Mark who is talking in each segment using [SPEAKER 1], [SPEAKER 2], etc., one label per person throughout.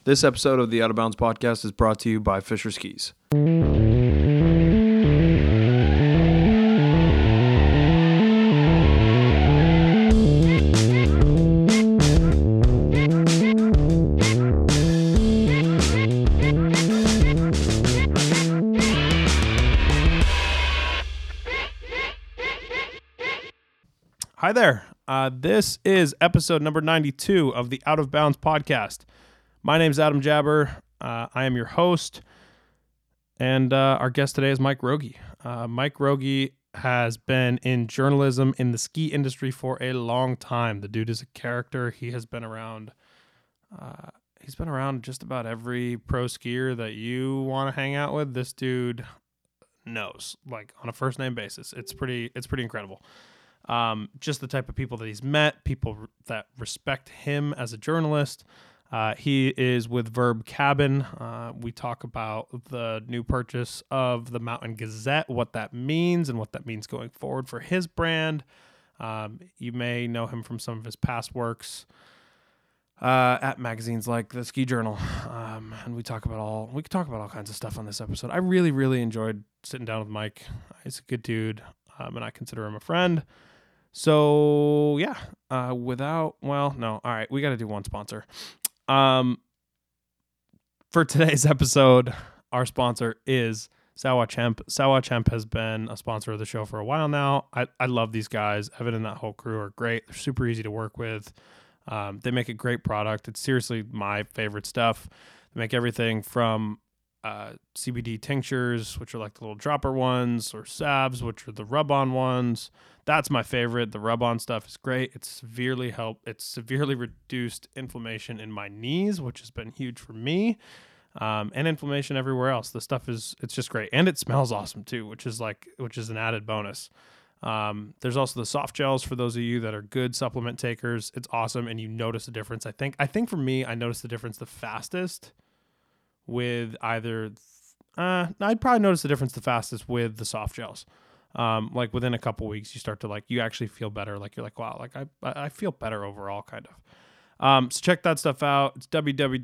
[SPEAKER 1] This episode of the Out of Bounds podcast is brought to you by Fisher Skis. Hi there. This is episode number 92 of the Out of Bounds podcast. My name's Adam Jabber. I am your host, and our guest today is Mike Rogie. Mike Rogie has been in journalism in the ski industry for a long time. The dude is a character. He has been around. He's been around just about every pro skier that you want to hang out with. This dude knows, like, on a first name basis. It's pretty incredible. Just the type of people that he's met, people that respect him as a journalist. He is with Verb Cabin. We talk about the new purchase of the Mountain Gazette, what that means and what that means going forward for his brand. You may know him from some of his past works at magazines like the Ski Journal. And we talk about all kinds of stuff on this episode. I really enjoyed sitting down with Mike. He's a good dude, and I consider him a friend. So yeah, all right, we got to do one sponsor. For today's episode, our sponsor is Sawatch Hemp. Sawatch Hemp has been a sponsor of the show for a while now. I love these guys. Evan and that whole crew are great. They're super easy to work with. They make a great product. It's seriously my favorite stuff. They make everything from CBD tinctures, which are like the little dropper ones, or salves, which are the rub-on ones. That's my favorite. The rub-on stuff is great. It's severely reduced inflammation in my knees, which has been huge for me, and inflammation everywhere else. The stuff it's just great, and it smells awesome too, which is an added bonus. There's also the soft gels for those of you that are good supplement takers. It's awesome, and you notice a difference. I think for me, I noticed the difference the fastest with either. I'd probably notice the difference the fastest with the soft gels. Like within a couple weeks, you start to you actually feel better. Like you're like, wow, like I feel better overall, kind of. So check that stuff out. It's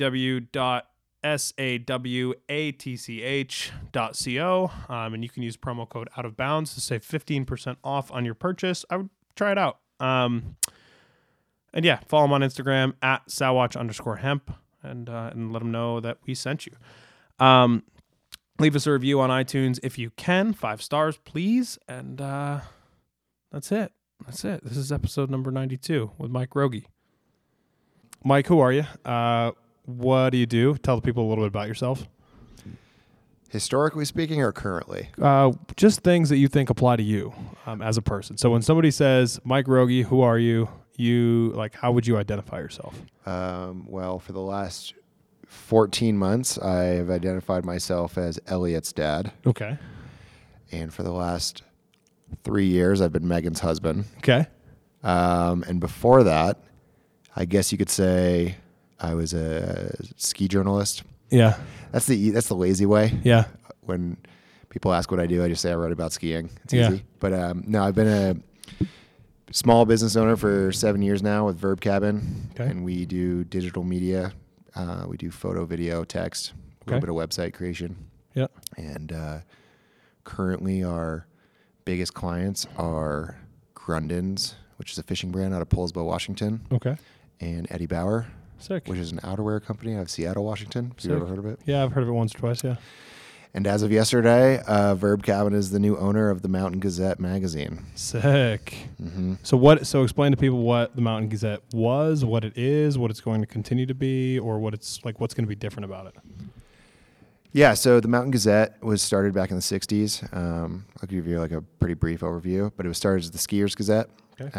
[SPEAKER 1] www.sawatch.co. And you can use promo code Out of Bounds to save 15% off on your purchase. I would try it out. And yeah, follow them on Instagram at Sawatch_hemp and let them know that we sent you. Leave us a review on iTunes if you can. 5 stars, please. And that's it. This is episode number 92 with Mike Rogie. Mike, who are you? What do you do? Tell the people a little bit about yourself.
[SPEAKER 2] Historically speaking, or currently?
[SPEAKER 1] Just things that you think apply to you as a person. So when somebody says, Mike Rogie, who are you? How would you identify yourself?
[SPEAKER 2] Well, for the last 14 months, I have identified myself as Elliot's dad.
[SPEAKER 1] Okay.
[SPEAKER 2] And for the last 3 years, I've been Megan's husband.
[SPEAKER 1] Okay.
[SPEAKER 2] And before that, I guess you could say I was a ski journalist.
[SPEAKER 1] Yeah.
[SPEAKER 2] That's the lazy way.
[SPEAKER 1] Yeah.
[SPEAKER 2] When people ask what I do, I just say I write about skiing. It's
[SPEAKER 1] Yeah.
[SPEAKER 2] easy. But no, I've been a small business owner for 7 years now with Verb Cabin.
[SPEAKER 1] Okay.
[SPEAKER 2] And we do digital media. We do photo, video, text, a little bit of website creation.
[SPEAKER 1] Yeah.
[SPEAKER 2] And currently our biggest clients are Grundens, which is a fishing brand out of Poulsbo, Washington.
[SPEAKER 1] Okay.
[SPEAKER 2] And Eddie Bauer,
[SPEAKER 1] Sick.
[SPEAKER 2] which is an outerwear company out of Seattle, Washington. Have you ever heard of it?
[SPEAKER 1] Yeah, I've heard of it once or twice, yeah.
[SPEAKER 2] And as of yesterday, Verb Cabin is the new owner of the Mountain Gazette magazine.
[SPEAKER 1] Sick.
[SPEAKER 2] Mm-hmm.
[SPEAKER 1] So explain to people what the Mountain Gazette was, what it is, what it's going to continue to be, or what's going to be different about it.
[SPEAKER 2] Yeah, so the Mountain Gazette was started back in the 60s. I'll give you a pretty brief overview, but it was started as the Skiers Gazette.
[SPEAKER 1] Okay.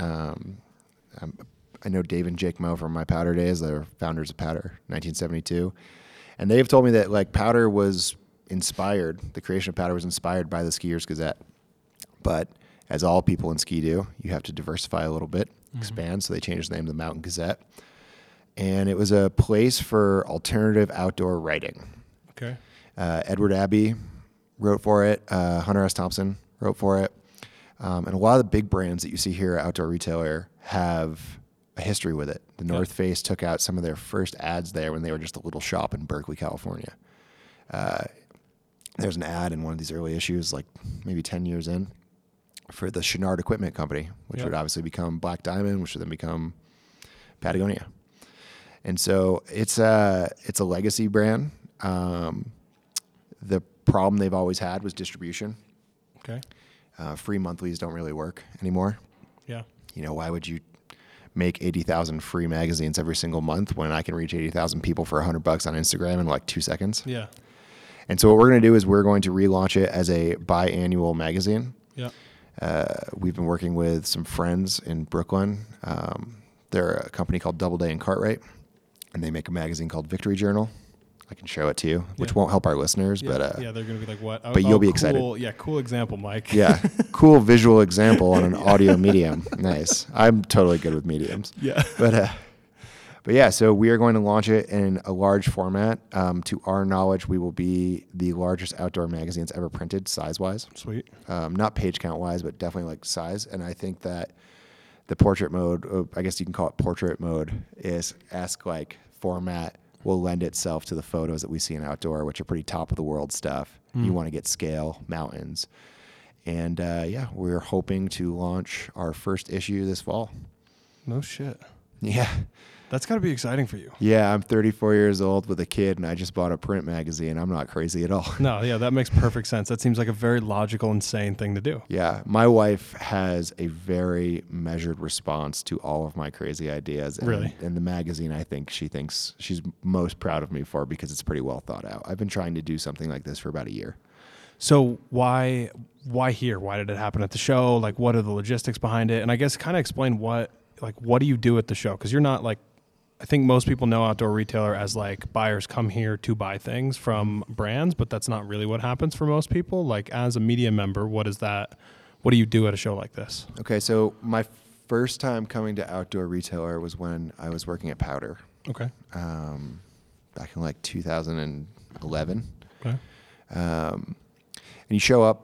[SPEAKER 2] I know Dave and Jake Moe from my Powder days. They're founders of Powder, 1972. And they've told me that Powder was inspired, the creation of Powder was inspired by the Skiers Gazette. But as all people in ski do, you have to diversify a little bit, expand. So they changed the name to the Mountain Gazette. And it was a place for alternative outdoor writing.
[SPEAKER 1] Okay.
[SPEAKER 2] Edward Abbey wrote for it. Hunter S. Thompson wrote for it. And a lot of the big brands that you see here at Outdoor Retailer have a history with it. The North Face took out some of their first ads there when they were just a little shop in Berkeley, California. There's an ad in one of these early issues, like maybe 10 years in, for the Chenard Equipment Company, which would obviously become Black Diamond, which would then become Patagonia. And so it's a legacy brand. The problem they've always had was distribution.
[SPEAKER 1] Okay.
[SPEAKER 2] Free monthlies don't really work anymore.
[SPEAKER 1] Yeah.
[SPEAKER 2] You know, why would you make 80,000 free magazines every single month when I can reach 80,000 people for $100 on Instagram in like 2 seconds?
[SPEAKER 1] Yeah.
[SPEAKER 2] And so what we're going to do is we're going to relaunch it as a biannual magazine.
[SPEAKER 1] Yeah.
[SPEAKER 2] We've been working with some friends in Brooklyn. They're a company called Doubleday and Cartwright, and they make a magazine called Victory Journal. I can show it to you, which won't help our listeners, but
[SPEAKER 1] they're going to be like, what?
[SPEAKER 2] But you'll be excited.
[SPEAKER 1] Yeah, cool example, Mike.
[SPEAKER 2] Yeah, cool visual example on an audio medium. Nice. I'm totally good with mediums.
[SPEAKER 1] Yeah.
[SPEAKER 2] But yeah, so we are going to launch it in a large format. To our knowledge, we will be the largest outdoor magazines ever printed, size-wise.
[SPEAKER 1] Sweet.
[SPEAKER 2] Not page count-wise, but definitely like size. And I think that the portrait mode, I guess you can call it portrait mode, is like format will lend itself to the photos that we see in outdoor, which are pretty top of the world stuff. You want to get scale, mountains. And we're hoping to launch our first issue this fall.
[SPEAKER 1] No shit.
[SPEAKER 2] Yeah.
[SPEAKER 1] That's got to be exciting for you.
[SPEAKER 2] Yeah, I'm 34 years old with a kid, and I just bought a print magazine. I'm not crazy at all.
[SPEAKER 1] No, yeah, that makes perfect sense. That seems like a very logical, insane thing to do.
[SPEAKER 2] Yeah, my wife has a very measured response to all of my crazy ideas. And,
[SPEAKER 1] Really?
[SPEAKER 2] And the magazine, I think she thinks she's most proud of me for because it's pretty well thought out. I've been trying to do something like this for about a year.
[SPEAKER 1] So why here? Why did it happen at the show? Like, what are the logistics behind it? And I guess kind of explain what do you do at the show? Because you're not like, I think most people know Outdoor Retailer as like buyers come here to buy things from brands, but that's not really what happens for most people. Like as a media member, what do you do at a show like this?
[SPEAKER 2] Okay, so my first time coming to Outdoor Retailer was when I was working at Powder.
[SPEAKER 1] Okay.
[SPEAKER 2] Back in like 2011.
[SPEAKER 1] Okay.
[SPEAKER 2] And you show up,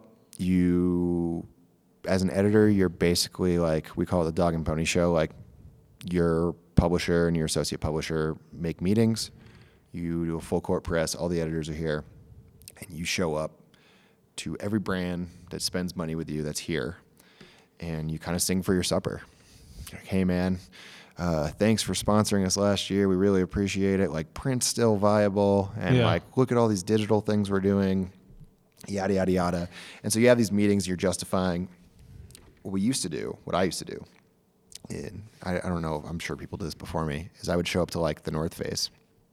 [SPEAKER 2] as an editor, you're basically like, we call it the dog and pony show. Like your publisher and your associate publisher make meetings. You do a full court press. All the editors are here. And you show up to every brand that spends money with you that's here. And you kind of sing for your supper. You're like, hey, man, thanks for sponsoring us last year. We really appreciate it. Like, print's still viable. And, look at all these digital things we're doing. Yada, yada, yada. And so you have these meetings. You're justifying what I used to do. And I don't know, I'm sure people did this before me, is I would show up to like the North Face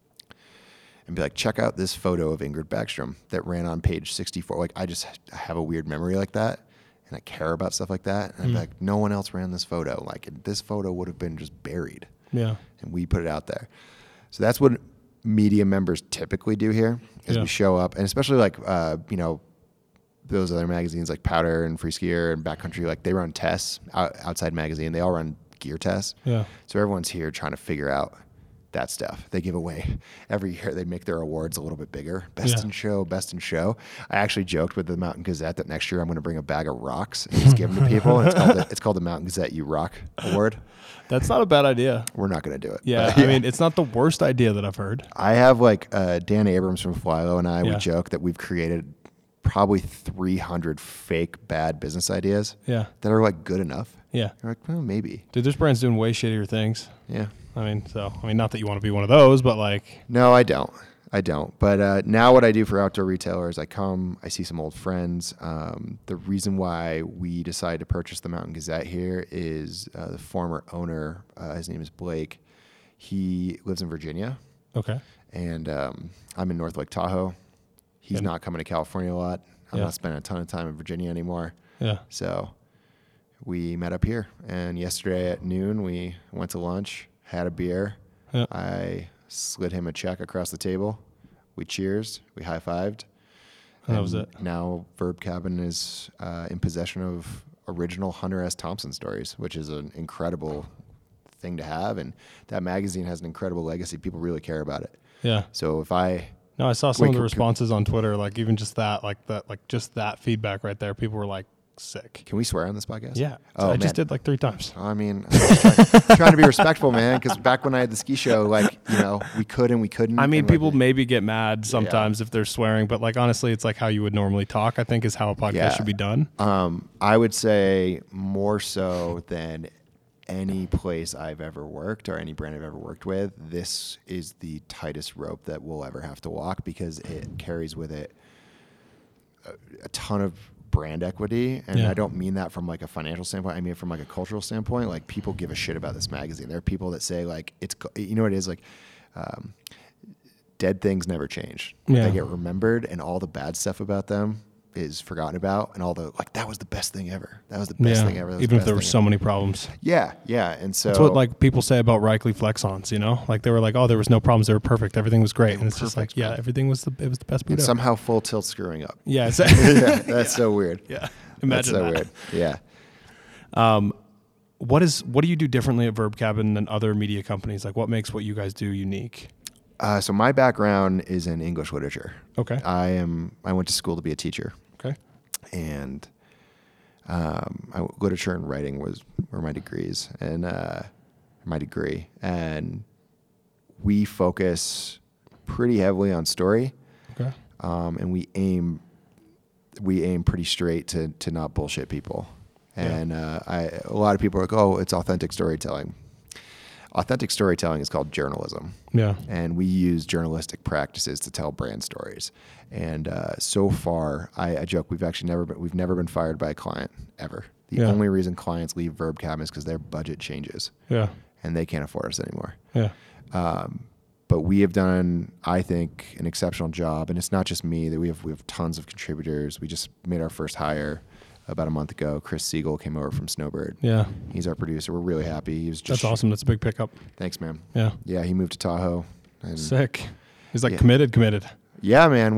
[SPEAKER 2] and be like, check out this photo of Ingrid Backstrom that ran on page 64. Like I have a weird memory like that, and I care about stuff like that. And I'd be like, no one else ran this photo. Like this photo would have been just buried. Yeah. And we put it out there. So that's what media members typically do here, is we show up, and especially like, those other magazines like Powder and Free Skier and Backcountry, like they run tests, Outside Magazine. They all run gear tests. Yeah. So everyone's here trying to figure out that stuff. They give away every year. They make their awards a little bit bigger. Best in show. I actually joked with the Mountain Gazette that next year I'm going to bring a bag of rocks and just give them to people. And it's called the Mountain Gazette You Rock Award.
[SPEAKER 1] That's not a bad idea.
[SPEAKER 2] We're not going to do it.
[SPEAKER 1] Yeah, I mean, it's not the worst idea that I've heard.
[SPEAKER 2] I have like Dan Abrams from Flylo and I, we joke that we've created probably 300 fake bad business ideas that are like good enough. Yeah. You're like, well, maybe.
[SPEAKER 1] Dude, there's brands doing way shittier things.
[SPEAKER 2] Yeah.
[SPEAKER 1] I mean, not that you want to be one of those, but like.
[SPEAKER 2] No, I don't. But now what I do for Outdoor Retailer is I see some old friends. The reason why we decided to purchase the Mountain Gazette here is the former owner, his name is Blake. He lives in Virginia. Okay. And I'm in North Lake Tahoe. He's not coming to California a lot. I'm not spending a ton of time in Virginia anymore. Yeah. So we met up here. And yesterday at noon, we went to lunch, had a beer. Yeah. I slid him a check across the table. We cheersed. We high-fived.
[SPEAKER 1] And that was it.
[SPEAKER 2] Now Verb Cabin is in possession of original Hunter S. Thompson stories, which is an incredible thing to have. And that magazine has an incredible legacy. People really care about it. Yeah. So I saw some of the responses on Twitter, like even just that, just that feedback right there. People were like
[SPEAKER 1] sick.
[SPEAKER 2] Can we swear on this podcast?
[SPEAKER 1] Yeah.
[SPEAKER 2] Oh,
[SPEAKER 1] I
[SPEAKER 2] man.
[SPEAKER 1] just did like 3 times.
[SPEAKER 2] I mean, I'm trying to be respectful, man, because back when I had the ski show, like, you know, we could and we couldn't.
[SPEAKER 1] I mean,
[SPEAKER 2] and,
[SPEAKER 1] people
[SPEAKER 2] like,
[SPEAKER 1] maybe get mad sometimes if they're swearing, but like honestly, it's like how you would normally talk, I think, is how a podcast should be done.
[SPEAKER 2] I would say more so than any place I've ever worked or any brand I've ever worked with, this is the tightest rope that we'll ever have to walk, because it carries with it a ton of brand equity. And I don't mean that from like a financial standpoint. I mean from like a cultural standpoint. Like, people give a shit about this magazine. There are people that say like, it's, you know what it is, like, dead things never change.
[SPEAKER 1] Yeah.
[SPEAKER 2] They get remembered, and all the bad stuff about them is forgotten about, and all the like, that was the best thing ever. That was the best thing ever.
[SPEAKER 1] Even if there were so many problems.
[SPEAKER 2] Yeah. And so
[SPEAKER 1] that's what like people say about Reichley Flexons, you know, like they were like, oh, there was no problems, they were perfect, everything was great, and it's just like, yeah, everything was it was the best boot
[SPEAKER 2] and
[SPEAKER 1] ever.
[SPEAKER 2] somehow Full Tilt screwing up.
[SPEAKER 1] Yeah,
[SPEAKER 2] Yeah, that's so weird.
[SPEAKER 1] Yeah, imagine
[SPEAKER 2] that's so
[SPEAKER 1] that.
[SPEAKER 2] weird. Yeah.
[SPEAKER 1] What do you do differently at Verb Cabin than other media companies? Like, what makes what you guys do unique?
[SPEAKER 2] So my background is in English literature.
[SPEAKER 1] Okay.
[SPEAKER 2] I went to school to be a teacher.
[SPEAKER 1] Okay.
[SPEAKER 2] And literature and writing were my degrees, and my degree. And we focus pretty heavily on story.
[SPEAKER 1] Okay.
[SPEAKER 2] And we aim pretty straight to not bullshit people. And a lot of people are like, oh, it's authentic storytelling. Authentic storytelling is called journalism.
[SPEAKER 1] Yeah.
[SPEAKER 2] And we use journalistic practices to tell brand stories. And so far, I joke, we've never been fired by a client ever. The only reason clients leave Verb Cabin is because their budget changes.
[SPEAKER 1] Yeah.
[SPEAKER 2] And they can't afford us anymore.
[SPEAKER 1] Yeah.
[SPEAKER 2] But we have done, I think, an exceptional job. And it's not just me. That we have tons of contributors. We just made our first hire about a month ago. Chris Siegel came over from Snowbird.
[SPEAKER 1] Yeah.
[SPEAKER 2] He's our producer. We're really happy. He was just
[SPEAKER 1] That's awesome. That's a big pickup.
[SPEAKER 2] Thanks, man.
[SPEAKER 1] Yeah.
[SPEAKER 2] Yeah, he moved to Tahoe. And
[SPEAKER 1] Sick. He's like committed.
[SPEAKER 2] Yeah, man.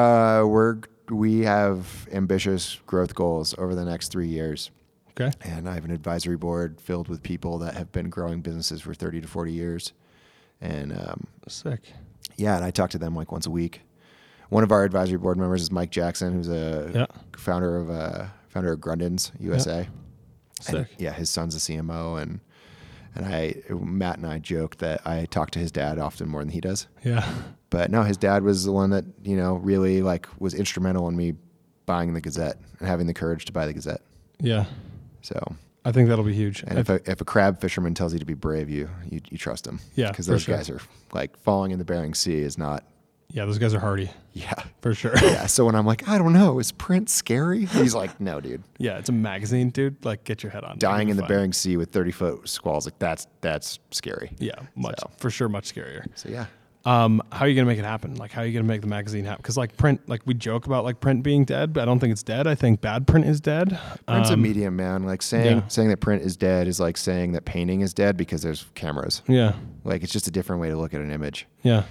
[SPEAKER 2] We have ambitious growth goals over the next 3 years.
[SPEAKER 1] Okay.
[SPEAKER 2] And I have an advisory board filled with people that have been growing businesses for 30 to 40 years. And
[SPEAKER 1] sick.
[SPEAKER 2] Yeah, and I talk to them like once a week. One of our advisory board members is Mike Jackson, who's a founder of Grundens USA.
[SPEAKER 1] Sick.
[SPEAKER 2] And, his son's a CMO, and Matt and I joke that I talk to his dad often more than he does.
[SPEAKER 1] Yeah.
[SPEAKER 2] But no, his dad was the one that, really like was instrumental in me buying the Gazette and having the courage to buy the Gazette.
[SPEAKER 1] Yeah.
[SPEAKER 2] So
[SPEAKER 1] I think that'll be huge.
[SPEAKER 2] And if a crab fisherman tells you to be brave, you trust him.
[SPEAKER 1] Yeah.
[SPEAKER 2] Because those guys are like, falling in the Bering Sea is not.
[SPEAKER 1] Yeah, those guys are hardy.
[SPEAKER 2] Yeah.
[SPEAKER 1] For sure.
[SPEAKER 2] Yeah. So when I'm like, I don't know, is print scary? He's like, no, dude.
[SPEAKER 1] Yeah, it's a magazine, dude. Like, get your head on.
[SPEAKER 2] Dying in the Bering Sea with 30-foot squalls, like that's scary.
[SPEAKER 1] Yeah, for sure, much scarier.
[SPEAKER 2] So yeah.
[SPEAKER 1] How are you gonna make it happen? Like, how are you gonna make the magazine happen? Because like print, like we joke about like print being dead, but I don't think it's dead. I think bad print is dead.
[SPEAKER 2] Print's a medium, man. Like saying that print is dead is like saying that painting is dead because there's cameras.
[SPEAKER 1] Yeah.
[SPEAKER 2] Like it's just a different way to look at an image.
[SPEAKER 1] Yeah.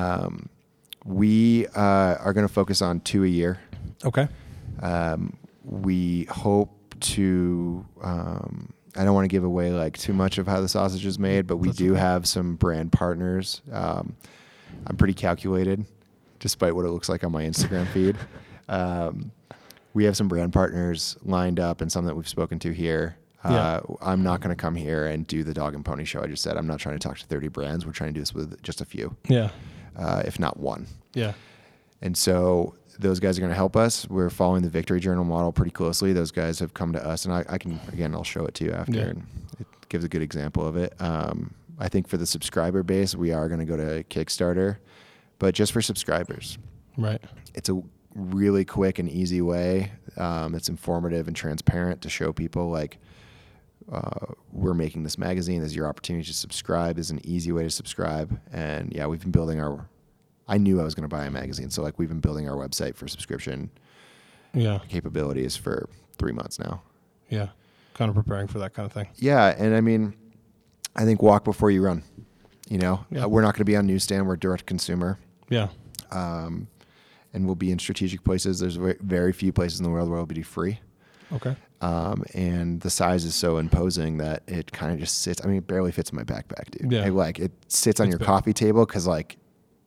[SPEAKER 2] We are going to focus on 2 a year.
[SPEAKER 1] Okay.
[SPEAKER 2] We hope to. I don't want to give away like too much of how the sausage is made, but we do have some brand partners. I'm pretty calculated, despite what it looks like on my Instagram feed. We have some brand partners lined up, and some that we've spoken to here. I'm not going to come here and do the dog and pony show. I just said I'm not trying to talk to 30 brands. We're trying to do this with just a few.
[SPEAKER 1] Yeah.
[SPEAKER 2] If not one.
[SPEAKER 1] Yeah.
[SPEAKER 2] And so those guys are going to help us. We're following the Victory Journal model pretty closely. Those guys have come to us, and I can, again, I'll show it to you after, and it gives a good example of it. I think for the subscriber base, we are going to go to Kickstarter, but just for subscribers.
[SPEAKER 1] Right.
[SPEAKER 2] It's a really quick and easy way. It's informative and transparent to show people like, we're making this magazine. This is your opportunity to subscribe. This is an easy way to subscribe. And yeah, we've been building I knew I was going to buy a magazine. So like we've been building our website for subscription capabilities for 3 months now.
[SPEAKER 1] Yeah. Kind of preparing for that kind of thing.
[SPEAKER 2] Yeah. And I mean, I think walk before you run, we're not going to be on newsstand. We're direct consumer.
[SPEAKER 1] Yeah.
[SPEAKER 2] And we'll be in strategic places. There's very few places in the world where it'll be free.
[SPEAKER 1] Okay.
[SPEAKER 2] And the size is so imposing that it kind of just sits. I mean, it barely fits in my backpack, dude.
[SPEAKER 1] Yeah.
[SPEAKER 2] It sits on your coffee table because like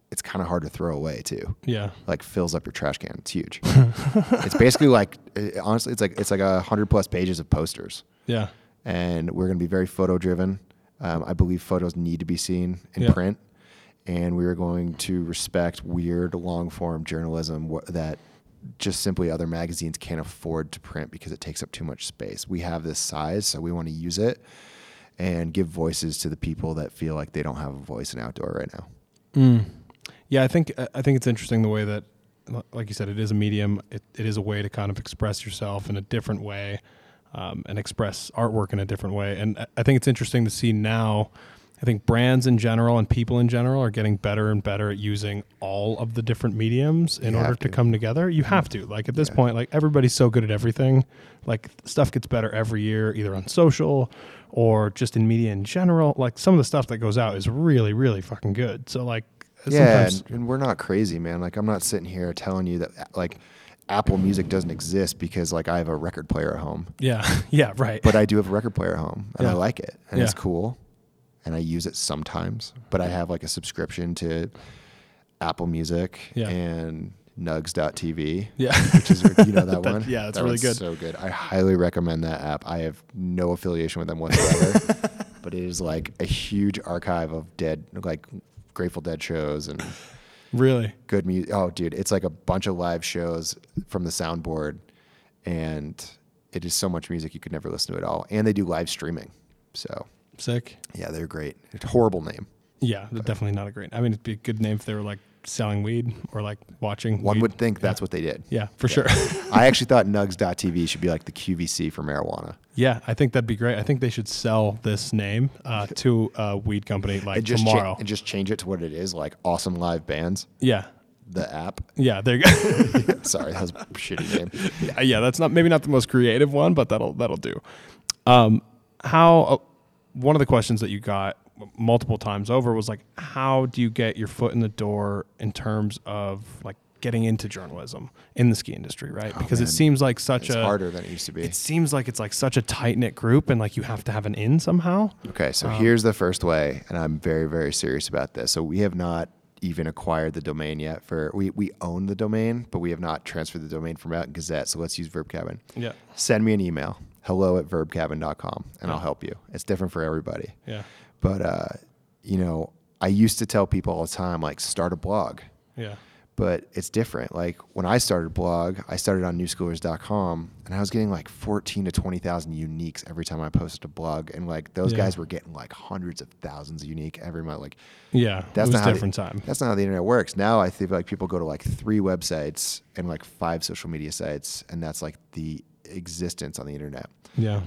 [SPEAKER 2] it's kind of hard to throw away too.
[SPEAKER 1] Yeah.
[SPEAKER 2] Like fills up your trash can. It's huge. It's basically like, honestly, it's like 100+ pages of posters.
[SPEAKER 1] Yeah.
[SPEAKER 2] And we're going to be very photo driven. I believe photos need to be seen in print, and we are going to respect weird long form journalism that just simply other magazines can't afford to print because it takes up too much space. We have this size, so we want to use it and give voices to the people that feel like they don't have a voice in outdoor right now.
[SPEAKER 1] Yeah, I think it's interesting the way that, like you said, it is a medium. It is a way to kind of express yourself in a different way, and express artwork in a different way. And I think it's interesting to see now. I think brands in general and people in general are getting better and better at using all of the different mediums in order to come together. You have to. Like at this point, like everybody's so good at everything. Like stuff gets better every year, either on social or just in media in general. Like some of the stuff that goes out is really, really fucking good. So like,
[SPEAKER 2] and we're not crazy, man. Like I'm not sitting here telling you that like Apple Music doesn't exist because like I have a record player at home.
[SPEAKER 1] Yeah. Yeah. Right.
[SPEAKER 2] But I do have a record player at home and I like it and it's cool. And I use it sometimes, but I have like a subscription to Apple Music and Nugs.tv.
[SPEAKER 1] Yeah.
[SPEAKER 2] Which is, you know that one?
[SPEAKER 1] Yeah, it's
[SPEAKER 2] that
[SPEAKER 1] really good.
[SPEAKER 2] So good. I highly recommend that app. I have no affiliation with them whatsoever, but it is like a huge archive of Grateful Dead shows and
[SPEAKER 1] really
[SPEAKER 2] good music. Oh, dude, it's like a bunch of live shows from the soundboard, and it is so much music you could never listen to it all. And they do live streaming. So
[SPEAKER 1] sick.
[SPEAKER 2] Yeah, they're great. It's a horrible name.
[SPEAKER 1] Yeah, definitely not a great. I mean, it'd be a good name if they were like selling weed or like watching.
[SPEAKER 2] One
[SPEAKER 1] weed.
[SPEAKER 2] would think that's what they did.
[SPEAKER 1] Yeah, for sure.
[SPEAKER 2] I actually thought Nugs.tv should be like the QVC for marijuana.
[SPEAKER 1] Yeah, I think that'd be great. I think they should sell this name to a weed company like tomorrow.
[SPEAKER 2] And just change it to what it is, like Awesome Live Bands.
[SPEAKER 1] Yeah.
[SPEAKER 2] The app.
[SPEAKER 1] Yeah, there you go.
[SPEAKER 2] Sorry, that was a shitty name.
[SPEAKER 1] Yeah, that's maybe not the most creative one, but that'll do. One of the questions that you got multiple times over was like, how do you get your foot in the door in terms of like getting into journalism in the ski industry, right? Because it seems like it's
[SPEAKER 2] harder than it used to be.
[SPEAKER 1] It seems like it's like such a tight-knit group and like you have to have an in somehow.
[SPEAKER 2] Okay, so here's the first way, and I'm very, very serious about this. So we have not even acquired the domain yet. We own the domain, but we have not transferred the domain from Mountain Gazette, so let's use Verb Cabin.
[SPEAKER 1] Yeah.
[SPEAKER 2] Send me an email, hello@verbcabin.com, and I'll help you. It's different for everybody.
[SPEAKER 1] Yeah.
[SPEAKER 2] But, I used to tell people all the time, like, start a blog.
[SPEAKER 1] Yeah.
[SPEAKER 2] But it's different. Like, when I started a blog, I started on newschoolers.com, and I was getting like 14 to 20,000 uniques every time I posted a blog. And, like, those guys were getting, like, hundreds of thousands of unique every month. Like,
[SPEAKER 1] that's not a different time.
[SPEAKER 2] That's not how the internet works. Now I feel like people go to, like, 3 websites and, like, 5 social media sites, and that's, like, the existence on the internet.
[SPEAKER 1] Yeah.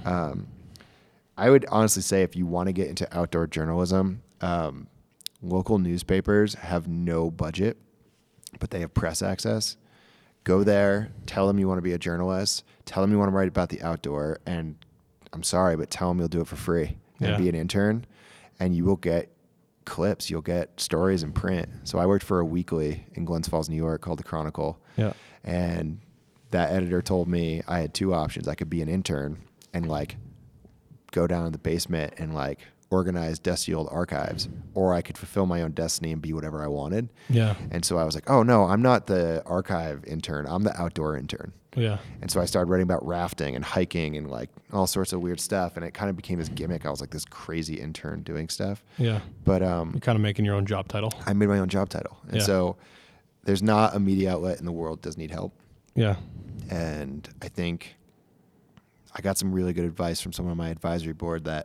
[SPEAKER 2] I would honestly say if you want to get into outdoor journalism, local newspapers have no budget, but they have press access. Go there, tell them you want to be a journalist, tell them you want to write about the outdoor, and I'm sorry, but tell them you'll do it for free and be an intern, and you will get clips, you'll get stories in print. So I worked for a weekly in Glens Falls, New York called The Chronicle, and that editor told me I had 2 options. I could be an intern and like go down in the basement and like organize dusty old archives, or I could fulfill my own destiny and be whatever I wanted.
[SPEAKER 1] Yeah.
[SPEAKER 2] And so I was like, oh no, I'm not the archive intern. I'm the outdoor intern.
[SPEAKER 1] Yeah.
[SPEAKER 2] And so I started writing about rafting and hiking and like all sorts of weird stuff. And it kind of became this gimmick. I was like this crazy intern doing stuff.
[SPEAKER 1] Yeah.
[SPEAKER 2] But
[SPEAKER 1] you're kind of making your own job title.
[SPEAKER 2] I made my own job title. And so there's not a media outlet in the world that does need help.
[SPEAKER 1] Yeah.
[SPEAKER 2] And I think I got some really good advice from someone on my advisory board that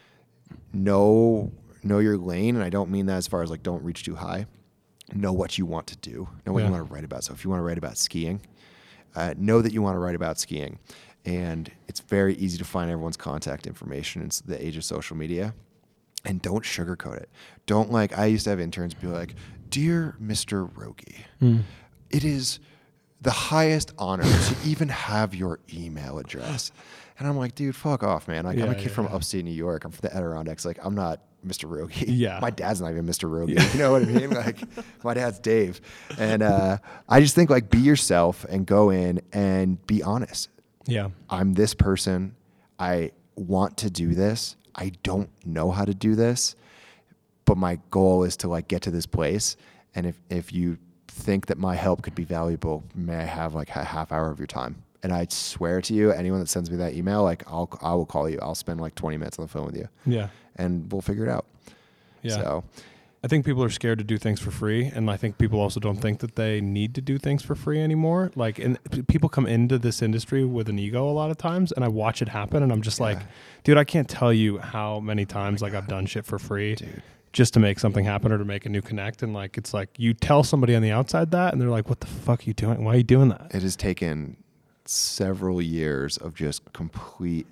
[SPEAKER 2] know your lane. And I don't mean that as far as like don't reach too high. Know what you want to do. Know what you want to write about. So if you want to write about skiing, know that you want to write about skiing. And it's very easy to find everyone's contact information in the age of social media. And don't sugarcoat it. Don't like, I used to have interns be like, "Dear Mr. Rogie, it is the highest honor to even have your email address." And I'm like, dude, fuck off, man. Like, I'm a kid from upstate New York. I'm from the Adirondacks. Like, I'm not Mr. Rogie.
[SPEAKER 1] Yeah.
[SPEAKER 2] My dad's not even Mr. Rogie. You know what I mean? Like, my dad's Dave. And I just think, like, be yourself and go in and be honest.
[SPEAKER 1] Yeah.
[SPEAKER 2] I'm this person. I want to do this. I don't know how to do this. But my goal is to, like, get to this place. And if you think that my help could be valuable, may I have like a half hour of your time? And I swear to you, anyone that sends me that email, like I will call you. I'll spend like 20 minutes on the phone with you.
[SPEAKER 1] Yeah.
[SPEAKER 2] And we'll figure it out.
[SPEAKER 1] Yeah.
[SPEAKER 2] So
[SPEAKER 1] I think people are scared to do things for free, and I think people also don't think that they need to do things for free anymore. Like, and people come into this industry with an ego a lot of times, and I watch it happen, and I'm just like, dude, I can't tell you how many times like I've done shit for free just to make something happen or to make a new connect, and like it's like you tell somebody on the outside that, and they're like, what the fuck are you doing? Why are you doing that?
[SPEAKER 2] It has taken several years of just completely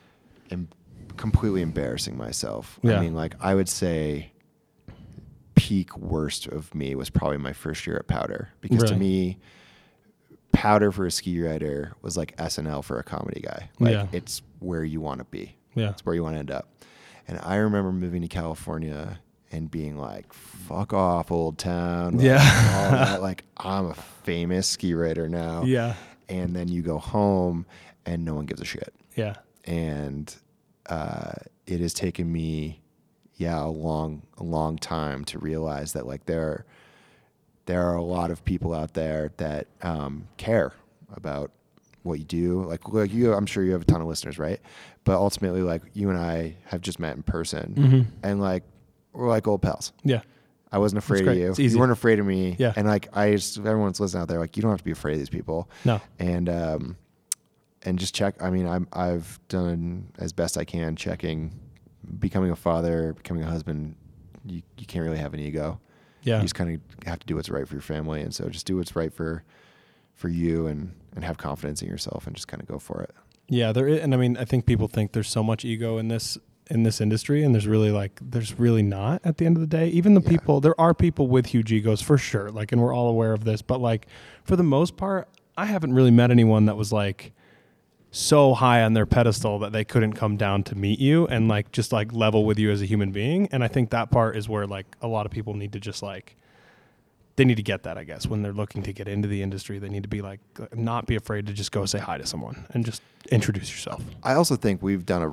[SPEAKER 2] embarrassing myself.
[SPEAKER 1] Yeah.
[SPEAKER 2] I mean, like I would say peak worst of me was probably my first year at Powder, because to me, Powder for a ski rider was like SNL for a comedy guy. Like it's where you want to be.
[SPEAKER 1] Yeah.
[SPEAKER 2] It's where you want to end up. And I remember moving to California and being like, fuck off, old town. Like, all that. Like, I'm a famous ski rider now.
[SPEAKER 1] Yeah.
[SPEAKER 2] And then you go home and no one gives a shit.
[SPEAKER 1] Yeah.
[SPEAKER 2] And it has taken me a long time to realize that like there are a lot of people out there that care about what you do. Like you, I'm sure you have a ton of listeners, right? But ultimately, like you and I have just met in person, and like we're like old pals.
[SPEAKER 1] Yeah,
[SPEAKER 2] I wasn't afraid of you. You weren't afraid of me.
[SPEAKER 1] Yeah,
[SPEAKER 2] and like everyone's listening out there, like you don't have to be afraid of these people.
[SPEAKER 1] No,
[SPEAKER 2] and just check. I mean, I've done as best I can checking. Becoming a father, becoming a husband, you can't really have an ego.
[SPEAKER 1] Yeah.
[SPEAKER 2] You just kind of have to do what's right for your family. And so just do what's right for you and have confidence in yourself and just kind of go for it.
[SPEAKER 1] Yeah. And I mean, I think people think there's so much ego in this industry, and there's really not at the end of the day. Even the people, there are people with huge egos for sure. Like, and we're all aware of this, but like for the most part, I haven't really met anyone that was like so high on their pedestal that they couldn't come down to meet you and like just like level with you as a human being. And I think that part is where like a lot of people need to just like, they need to get that, I guess, when they're looking to get into the industry. They need to be like, not be afraid to just go say hi to someone and just introduce yourself.
[SPEAKER 2] I also think we've done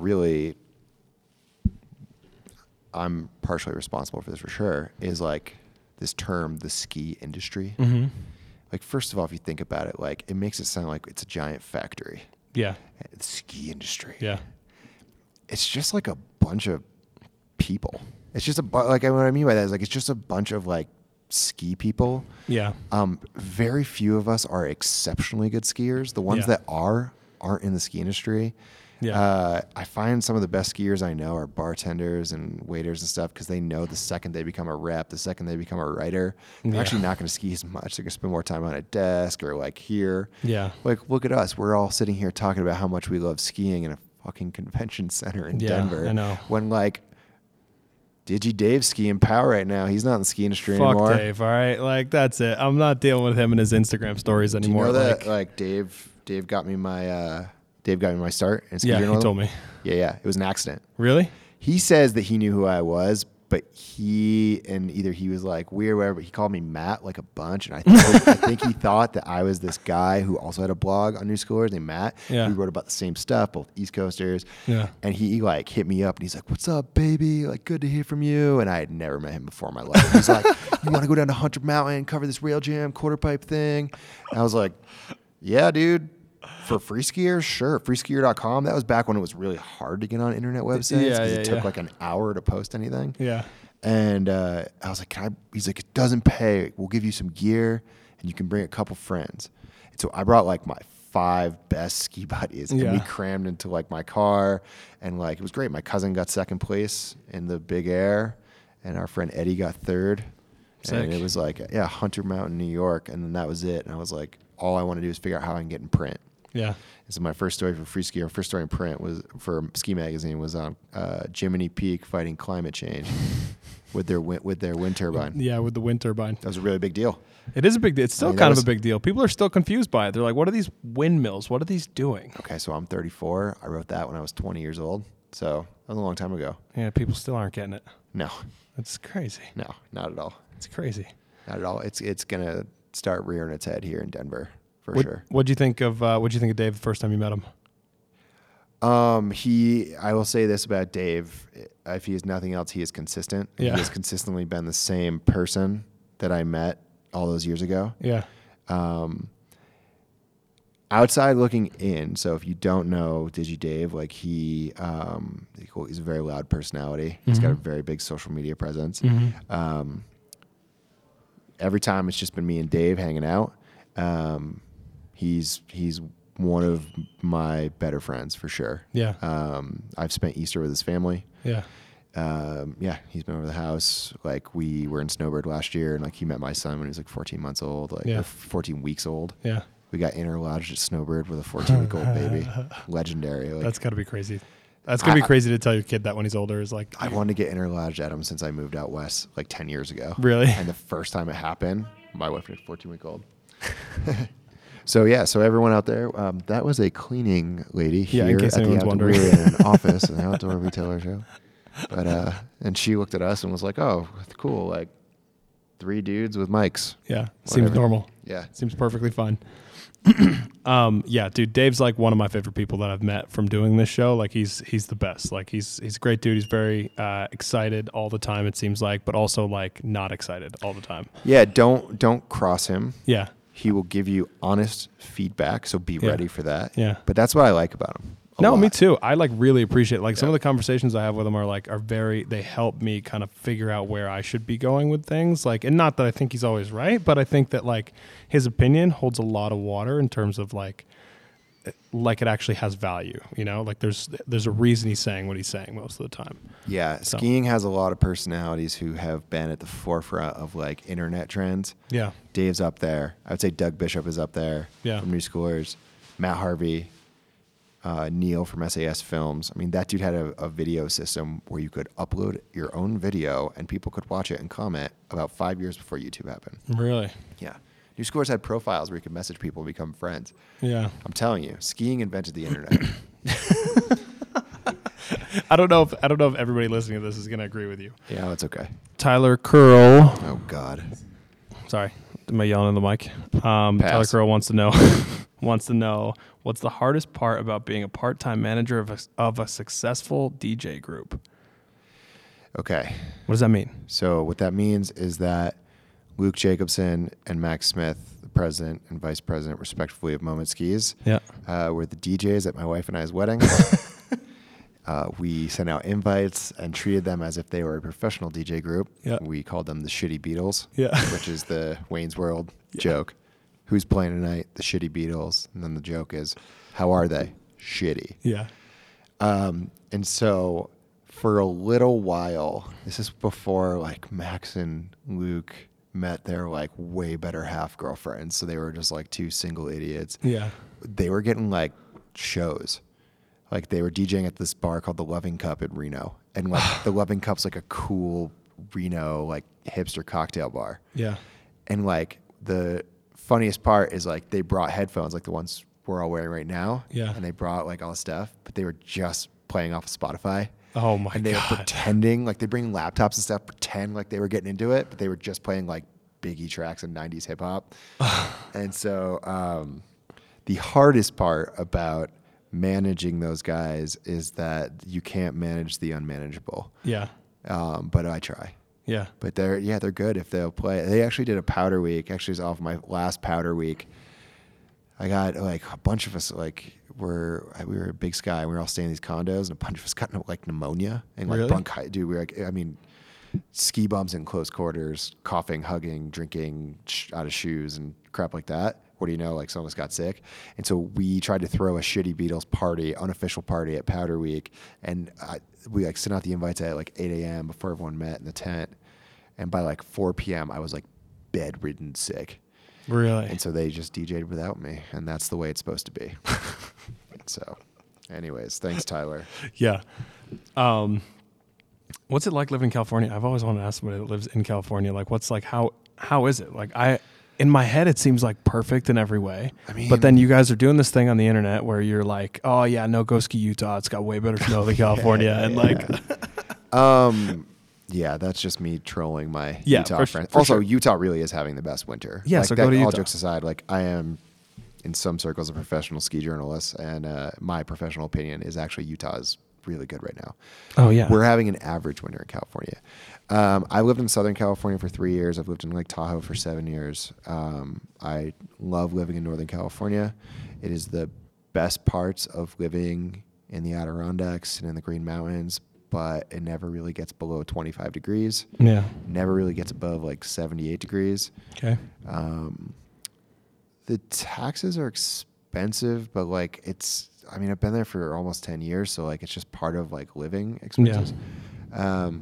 [SPEAKER 2] I'm partially responsible for this for sure, is like this term, the ski industry.
[SPEAKER 1] Mm-hmm.
[SPEAKER 2] Like, first of all, if you think about it, like it makes it sound like it's a giant factory.
[SPEAKER 1] Yeah.
[SPEAKER 2] The ski industry.
[SPEAKER 1] Yeah.
[SPEAKER 2] It's just like a bunch of people. It's just like what I mean by that is like it's just a bunch of like ski people.
[SPEAKER 1] Yeah.
[SPEAKER 2] Very few of us are exceptionally good skiers. The ones that aren't in the ski industry.
[SPEAKER 1] Yeah.
[SPEAKER 2] I find some of the best skiers I know are bartenders and waiters and stuff, because they know the second they become a rep, the second they become a writer, they're actually not going to ski as much. They're going to spend more time on a desk or like here.
[SPEAKER 1] Yeah.
[SPEAKER 2] Like, look at us. We're all sitting here talking about how much we love skiing in a fucking convention center in Denver.
[SPEAKER 1] I know.
[SPEAKER 2] When like Digi Dave's skiing Power right now. He's not in the ski industry anymore.
[SPEAKER 1] Fuck Dave, all right? Like, that's it. I'm not dealing with him and his Instagram stories anymore.
[SPEAKER 2] Do you know that like Dave got me my start in ski journalism?
[SPEAKER 1] He told me.
[SPEAKER 2] Yeah. It was an accident.
[SPEAKER 1] Really?
[SPEAKER 2] He says that he knew who I was, but he was like weird, whatever. But he called me Matt like a bunch, and I think he thought that I was this guy who also had a blog on New Schoolers named Matt.
[SPEAKER 1] Yeah.
[SPEAKER 2] We wrote about the same stuff, both East Coasters.
[SPEAKER 1] Yeah.
[SPEAKER 2] And he like hit me up, and he's like, "What's up, baby? Like, good to hear from you." And I had never met him before in my life. He's like, "You want to go down to Hunter Mountain, cover this rail jam quarter pipe thing?" And I was like, "Yeah, dude." For free skiers, sure. Freeskier.com. That was back when it was really hard to get on internet websites because it took like an hour to post anything.
[SPEAKER 1] Yeah.
[SPEAKER 2] And I was like, he's like, it doesn't pay. We'll give you some gear and you can bring a couple friends. And so I brought like my 5 best ski buddies and we crammed into like my car, and like it was great. My cousin got second place in the big air and our friend Eddie got third. Sick. And it was like, Hunter Mountain, New York. And then that was it. And I was like, all I want to do is figure out how I can get in print.
[SPEAKER 1] Yeah.
[SPEAKER 2] So my first story for Free Ski, or first story in print was for Ski Magazine, was on Jiminy Peak fighting climate change with their wind turbine.
[SPEAKER 1] Yeah, with the wind turbine.
[SPEAKER 2] That was a really big deal.
[SPEAKER 1] It is a big deal. It's still kind of a big deal. People are still confused by it. They're like, what are these windmills? What are these doing?
[SPEAKER 2] Okay, so I'm 34. I wrote that when I was 20 years old. So that was a long time ago.
[SPEAKER 1] Yeah, people still aren't getting it.
[SPEAKER 2] No.
[SPEAKER 1] That's crazy.
[SPEAKER 2] No, not at all.
[SPEAKER 1] It's crazy.
[SPEAKER 2] Not at all. It's going to start rearing its head here in Denver. Sure.
[SPEAKER 1] What'd you think of Dave the first time you met him?
[SPEAKER 2] I will say this about Dave. If he is nothing else, he is consistent.
[SPEAKER 1] Yeah.
[SPEAKER 2] He has consistently been the same person that I met all those years ago.
[SPEAKER 1] Yeah.
[SPEAKER 2] Outside looking in, so if you don't know Digi Dave, like he's a very loud personality. He's got a very big social media presence. Every time it's just been me and Dave hanging out. He's one of my better friends for sure.
[SPEAKER 1] Yeah.
[SPEAKER 2] I've spent Easter with his family.
[SPEAKER 1] Yeah.
[SPEAKER 2] He's been over the house. Like we were in Snowbird last year, and like he met my son when he was like 14 months old, or 14 weeks old.
[SPEAKER 1] Yeah.
[SPEAKER 2] We got interlodged at Snowbird with a 14-week-old baby. Legendary. Like,
[SPEAKER 1] that's got to be crazy. That's going to be crazy to tell your kid that when he's older is like...
[SPEAKER 2] I wanted to get interlodged at him since I moved out west like 10 years ago.
[SPEAKER 1] Really?
[SPEAKER 2] And the first time it happened, my wife had a 14-week-old. So everyone out there, that was a cleaning lady here
[SPEAKER 1] in case
[SPEAKER 2] at the
[SPEAKER 1] anyone's wondering.
[SPEAKER 2] We were in an office, an outdoor retailer show. But and she looked at us and was like, "Oh, cool! Like 3 dudes with mics."
[SPEAKER 1] Yeah,
[SPEAKER 2] Whatever.
[SPEAKER 1] seems normal.
[SPEAKER 2] Yeah,
[SPEAKER 1] seems perfectly fine. Yeah, dude, Dave's like one of my favorite people that I've met from doing this show. Like he's the best. Like he's a great dude. He's very excited all the time, it seems like, but also like not excited all the time.
[SPEAKER 2] Yeah, don't cross him.
[SPEAKER 1] Yeah.
[SPEAKER 2] He will give you honest feedback, so be ready for that.
[SPEAKER 1] Yeah.
[SPEAKER 2] But that's what I like about him.
[SPEAKER 1] No, me too. I like really appreciate it. Like some of the conversations I have with him are very, they help me kind of figure out where I should be going with things. Like, and not that I think he's always right, but I think that like his opinion holds a lot of water in terms of like it actually has value, you know, like there's a reason he's saying what he's saying most of the time.
[SPEAKER 2] Yeah. Skiing has a lot of personalities who have been at the forefront of like internet trends.
[SPEAKER 1] Yeah.
[SPEAKER 2] Dave's up there. I would say Doug Bishop is up there from New Schoolers. Matt Harvey, Neil from SAS Films. I mean, that dude had a video system where you could upload your own video and people could watch it and comment about 5 years before YouTube happened.
[SPEAKER 1] Really?
[SPEAKER 2] Yeah. New Schoolers had profiles where you could message people and become friends.
[SPEAKER 1] Yeah.
[SPEAKER 2] I'm telling you, skiing invented the internet.
[SPEAKER 1] I don't know if everybody listening to this is going to agree with you.
[SPEAKER 2] Yeah, that's okay.
[SPEAKER 1] Tyler Curl.
[SPEAKER 2] Oh, God.
[SPEAKER 1] Sorry. Am I yelling in the mic? Tyler Curl wants to know what's the hardest part about being a part-time manager of a successful DJ group?
[SPEAKER 2] Okay.
[SPEAKER 1] What does that mean?
[SPEAKER 2] So what that means is that Luke Jacobson and Max Smith, the president and vice president, respectively, of Moment Skis, were the DJs at my wife and I's wedding. We sent out invites and treated them as if they were a professional DJ group.
[SPEAKER 1] Yeah.
[SPEAKER 2] We called them the Shitty Beatles,
[SPEAKER 1] which
[SPEAKER 2] is the Wayne's World joke. Who's playing tonight? The Shitty Beatles. And then the joke is, how are they? Shitty.
[SPEAKER 1] Yeah.
[SPEAKER 2] And so for a little while, this is before like Max and Luke met their like way better half girlfriends. So they were just like 2 single idiots.
[SPEAKER 1] Yeah.
[SPEAKER 2] They were getting like shows. Like they were DJing at this bar called the Loving Cup in Reno. And like the Loving Cup's like a cool Reno like hipster cocktail bar.
[SPEAKER 1] Yeah.
[SPEAKER 2] And like the funniest part is like they brought headphones like the ones we're all wearing right now.
[SPEAKER 1] Yeah.
[SPEAKER 2] And they brought like all the stuff, but they were just playing off of Spotify.
[SPEAKER 1] Oh my God.
[SPEAKER 2] And they were pretending, like they bring laptops and stuff, pretend like they were getting into it, but they were just playing like Biggie tracks and 90s hip hop. And so the hardest part about managing those guys is that you can't manage the unmanageable.
[SPEAKER 1] Yeah.
[SPEAKER 2] But I try.
[SPEAKER 1] Yeah.
[SPEAKER 2] But they're good if they'll play. They actually did a powder week. Actually, it was off my last powder week. I got like a bunch of us like we were at Big Sky and we were all staying in these condos and a bunch of us got like pneumonia and like bronchitis. Dude, we were like, I mean, ski bumps in close quarters, coughing, hugging, drinking out of shoes and crap like that. What do you know? Like some of us got sick. And so we tried to throw a Shitty Beatles party, unofficial party at Powder Week. And we like sent out the invites at like 8 a.m. before everyone met in the tent. And by like 4 p.m. I was like bedridden sick.
[SPEAKER 1] Really?
[SPEAKER 2] And so they just DJ'd without me. And that's the way it's supposed to be. So anyways, thanks, Tyler.
[SPEAKER 1] Yeah. What's it like living in California? I've always wanted to ask somebody that lives in California, like what's like, how is it? Like in my head, it seems like perfect in every way. I mean, but then you guys are doing this thing on the internet where you're like, oh yeah, no, go ski Utah. It's got way better snow than California. And like,
[SPEAKER 2] yeah, that's just me trolling my
[SPEAKER 1] Yeah,
[SPEAKER 2] Utah friends. Also, Utah really is having the best winter.
[SPEAKER 1] Yeah,
[SPEAKER 2] like
[SPEAKER 1] so go to Utah.
[SPEAKER 2] All jokes aside, like I am in some circles a professional ski journalist, and my professional opinion is actually Utah is really good right now.
[SPEAKER 1] Oh yeah.
[SPEAKER 2] We're having an average winter in California. I lived in Southern California for 3 years. I've lived in Lake Tahoe for 7 years. I love living in Northern California. It is the best parts of living in the Adirondacks and in the Green Mountains, but it never really gets below 25 degrees.
[SPEAKER 1] Yeah.
[SPEAKER 2] Never really gets above like 78 degrees.
[SPEAKER 1] Okay.
[SPEAKER 2] The taxes are expensive, but like I've been there for almost 10 years, so like it's just part of like living expenses. Yeah.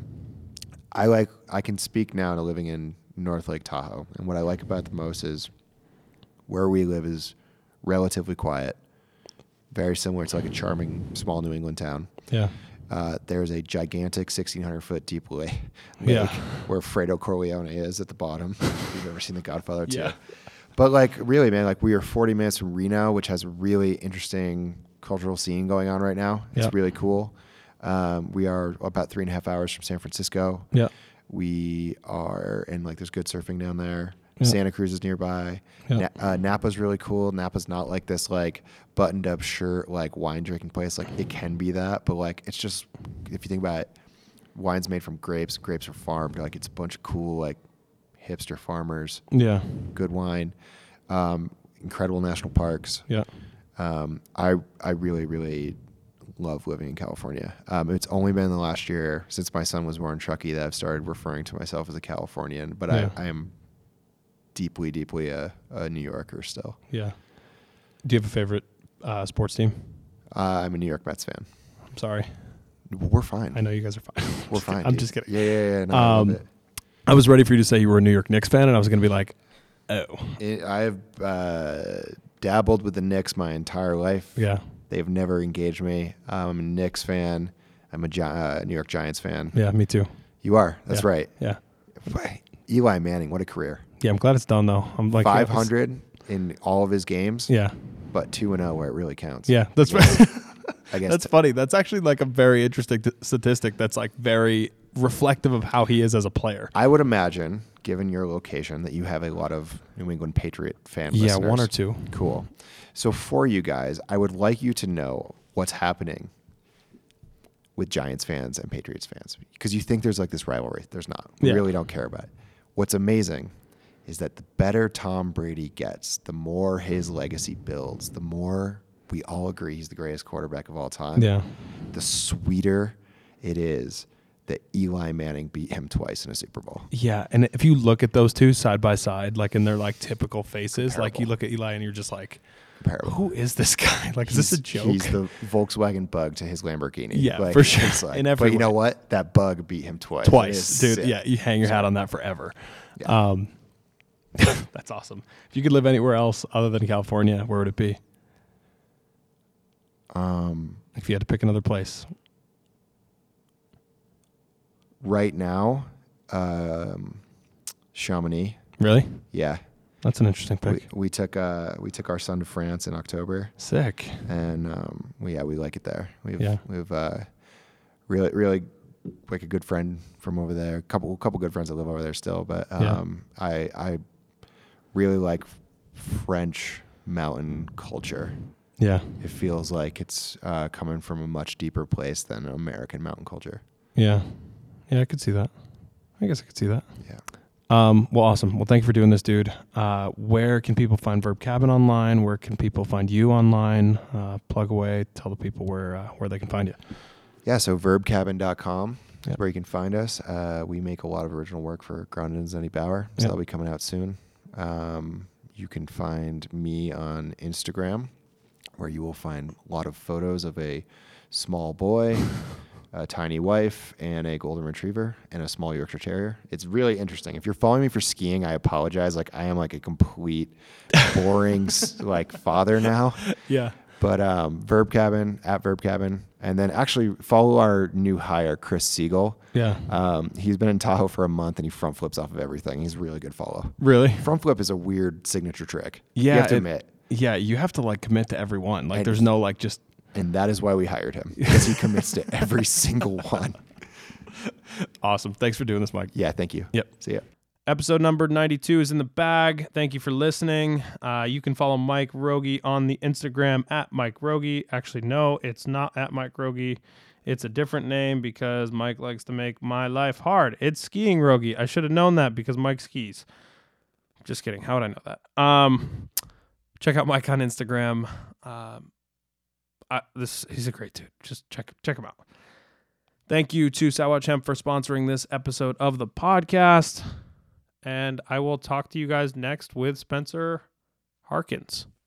[SPEAKER 2] I can speak now to living in North Lake Tahoe, and what I like about it the most is where we live is relatively quiet, very similar to like a charming small New England town.
[SPEAKER 1] Yeah.
[SPEAKER 2] There's a gigantic 1,600-foot deep lake where Fredo Corleone is at the bottom. If you've ever seen The Godfather 2. Yeah. But like really, man, like we are 40 minutes from Reno, which has a really interesting cultural scene going on right now. It's really cool. We are about 3.5 hours from San Francisco. Yeah. We are, and like there's good surfing down there. Yeah. Santa Cruz is nearby. Yeah. Napa's really cool. Napa's not like this like buttoned up shirt, like wine drinking place. Like it can be that, but like it's just, if you think about it, wine's made from grapes. Grapes are farmed. Like it's a bunch of cool like hipster farmers. Yeah. Good wine. Incredible national parks. Yeah. I really, really love living in California. It's only been the last year since my son was born, Chucky, that I've started referring to myself as a Californian, but I am deeply, deeply a New Yorker still. Yeah.
[SPEAKER 1] Do you have a favorite sports team?
[SPEAKER 2] I'm a New York Mets fan.
[SPEAKER 1] I'm sorry.
[SPEAKER 2] We're fine.
[SPEAKER 1] I know you guys are fine.
[SPEAKER 2] We're fine.
[SPEAKER 1] I'm just kidding.
[SPEAKER 2] Yeah. No, I love it.
[SPEAKER 1] I was ready for you to say you were a New York Knicks fan, and I was going to be like, oh.
[SPEAKER 2] I've dabbled with the Knicks my entire life. Yeah. They've never engaged me. I'm a Knicks fan. I'm a New York Giants fan.
[SPEAKER 1] Yeah, me too.
[SPEAKER 2] You are. That's right.
[SPEAKER 1] Yeah.
[SPEAKER 2] Eli Manning, what a career.
[SPEAKER 1] Yeah, I'm glad it's done, though. I'm like
[SPEAKER 2] 500 in all of his games.
[SPEAKER 1] Yeah.
[SPEAKER 2] But 2-0 where it really counts.
[SPEAKER 1] Yeah, that's right. I guess that's funny. That's actually like a very interesting statistic that's like very reflective of how he is as a player.
[SPEAKER 2] I would imagine, given your location, that you have a lot of New England Patriot fan listeners.
[SPEAKER 1] Yeah, one or two.
[SPEAKER 2] Cool. So for you guys, I would like you to know what's happening with Giants fans and Patriots fans, because you think there's like this rivalry. There's not. We really don't care about it. What's amazing is that the better Tom Brady gets, the more his legacy builds, the more we all agree he's the greatest quarterback of all time. Yeah. The sweeter it is that Eli Manning beat him twice in a Super Bowl.
[SPEAKER 1] Yeah, and if you look at those two side by side, like in their like typical faces, like you look at Eli and you're just like, who is this guy? Like, is this a joke?
[SPEAKER 2] He's the Volkswagen Bug to his Lamborghini.
[SPEAKER 1] Yeah,
[SPEAKER 2] like,
[SPEAKER 1] for sure.
[SPEAKER 2] Like, but you know what? That Bug beat him twice.
[SPEAKER 1] Dude. Sick. Yeah, you hang your hat on that forever. Yeah. That's awesome. If you could live anywhere else other than California, where would it be? If you had to pick another place.
[SPEAKER 2] Right now, Chamonix.
[SPEAKER 1] Really?
[SPEAKER 2] Yeah.
[SPEAKER 1] That's an interesting pick.
[SPEAKER 2] We took our son to France in October.
[SPEAKER 1] Sick.
[SPEAKER 2] And we like it there. We've really like a good friend from over there. A couple good friends that live over there still. But I really like French mountain culture. Yeah. It feels like it's coming from a much deeper place than American mountain culture.
[SPEAKER 1] Yeah. Yeah, I could see that. I guess I could see that. Yeah. Well, awesome. Well, thank you for doing this, dude. Where can people find Verb Cabin online? Where can people find you online? Plug away. Tell the people where they can find you.
[SPEAKER 2] Yeah, so verbcabin.com is where you can find us. We make a lot of original work for Grounded and Zenny Bauer, so that'll be coming out soon. You can find me on Instagram, where you will find a lot of photos of a small boy, a tiny wife, and a golden retriever, and a small Yorkshire Terrier. It's really interesting. If you're following me for skiing, I apologize. Like, I am like a complete boring like father now. Yeah. But Verb Cabin, at Verb Cabin. And then actually follow our new hire, Chris Siegel. Yeah. He's been in Tahoe for a month, and he front flips off of everything. He's a really good follow.
[SPEAKER 1] Really?
[SPEAKER 2] Front flip is a weird signature trick.
[SPEAKER 1] Yeah.
[SPEAKER 2] You have to admit.
[SPEAKER 1] Yeah, you have to like commit to every one. Like, there's no like just...
[SPEAKER 2] And that is why we hired him, because he commits to every single one.
[SPEAKER 1] Awesome. Thanks for doing this, Mike.
[SPEAKER 2] Yeah, thank you.
[SPEAKER 1] Yep.
[SPEAKER 2] See ya.
[SPEAKER 1] Episode number 92 is in the bag. Thank you for listening. You can follow Mike Rogie on the Instagram at Mike Rogie. Actually, no, it's not at Mike Rogie. It's a different name because Mike likes to make my life hard. It's Skiing Rogi. I should have known that because Mike skis. Just kidding. How would I know that? Check out Mike on Instagram. He's a great dude. Just check him out. Thank you to Sawatch Hemp for sponsoring this episode of the podcast. And I will talk to you guys next with Spencer Harkins.